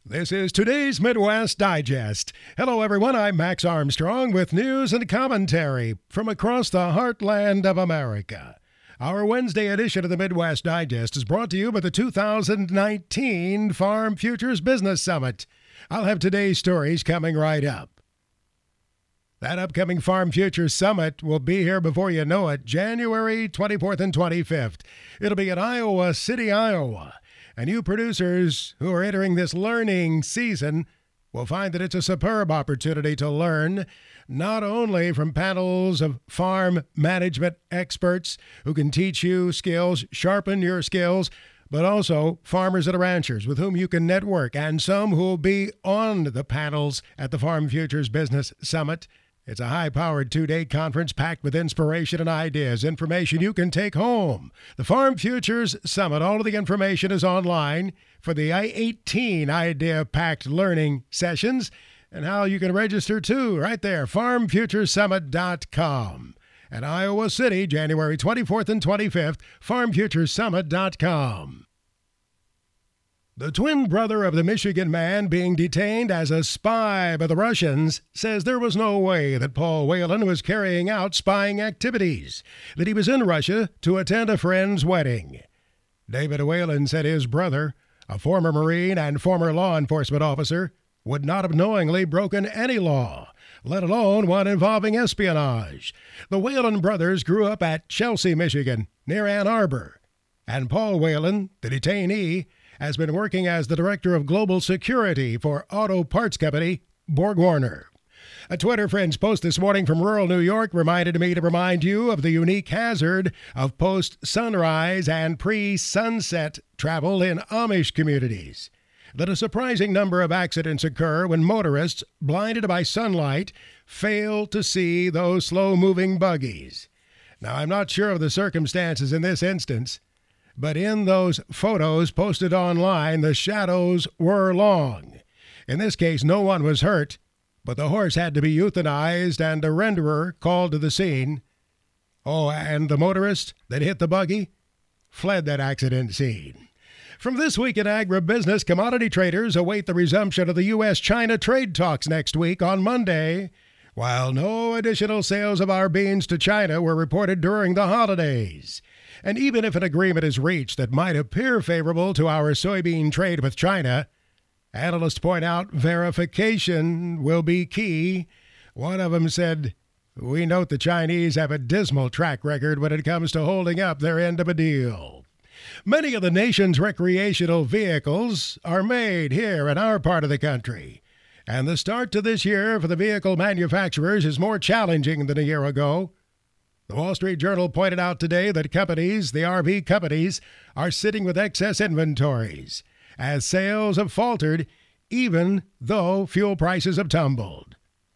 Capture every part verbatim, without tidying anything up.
This is today's Midwest Digest. Hello, everyone. I'm Max Armstrong with news and commentary from across the heartland of America. Our Wednesday edition of the Midwest Digest is brought to you by the two thousand nineteen Farm Futures Business Summit. I'll have today's stories coming right up. That upcoming Farm Futures Summit will be here before you know it, January twenty-fourth and twenty-fifth. It'll be in Iowa City, Iowa. And you producers who are entering this learning season will find that it's a superb opportunity to learn, not only from panels of farm management experts who can teach you skills, sharpen your skills, but also farmers and ranchers with whom you can network, and some who will be on the panels at the Farm Futures Business Summit. It's a high-powered two-day conference packed with inspiration and ideas, information you can take home. The Farm Futures Summit, all of the information is online for the I eighteen idea-packed learning sessions, and how you can register too, right there, farm futures summit dot com. At Iowa City, January twenty-fourth and twenty-fifth, farm futures summit dot com. The twin brother of the Michigan man being detained as a spy by the Russians says there was no way that Paul Whelan was carrying out spying activities, that he was in Russia to attend a friend's wedding. David Whelan said his brother, a former Marine and former law enforcement officer, would not have knowingly broken any law, let alone one involving espionage. The Whelan brothers grew up at Chelsea, Michigan, near Ann Arbor, and Paul Whelan, the detainee, has been working as the director of global security for auto parts company BorgWarner. A Twitter friend's post this morning from rural New York reminded me to remind you of the unique hazard of post-sunrise and pre-sunset travel in Amish communities. That a surprising number of accidents occur when motorists, blinded by sunlight, fail to see those slow-moving buggies. Now, I'm not sure of the circumstances in this instance, but in those photos posted online, the shadows were long. In this case, no one was hurt, but the horse had to be euthanized and a renderer called to the scene. Oh, and the motorist that hit the buggy fled that accident scene. From This Week in Agribusiness, commodity traders await the resumption of the U S China trade talks next week on Monday, while no additional sales of our beans to China were reported during the holidays. And even if an agreement is reached that might appear favorable to our soybean trade with China, analysts point out verification will be key. One of them said, "We note the Chinese have a dismal track record when it comes to holding up their end of a deal." Many of the nation's recreational vehicles are made here in our part of the country, and the start to this year for the vehicle manufacturers is more challenging than a year ago. The Wall Street Journal pointed out today that companies, the R V companies, are sitting with excess inventories as sales have faltered even though fuel prices have tumbled.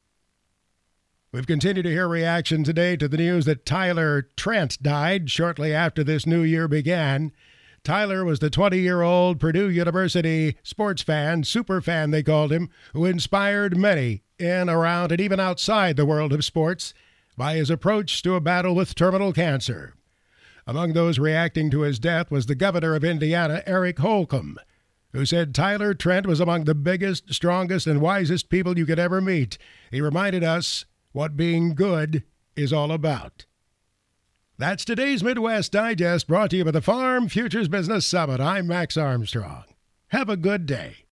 We've continued to hear reaction today to the news that Tyler Trent died shortly after this new year began. Tyler was the twenty-year-old Purdue University sports fan, super fan they called him, who inspired many in, around, and even outside the world of sports by his approach to a battle with terminal cancer. Among those reacting to his death was the governor of Indiana, Eric Holcomb, who said Tyler Trent was among the biggest, strongest, and wisest people you could ever meet. He reminded us what being good is all about. That's today's Midwest Digest, brought to you by the Farm Futures Business Summit. I'm Max Armstrong. Have a good day.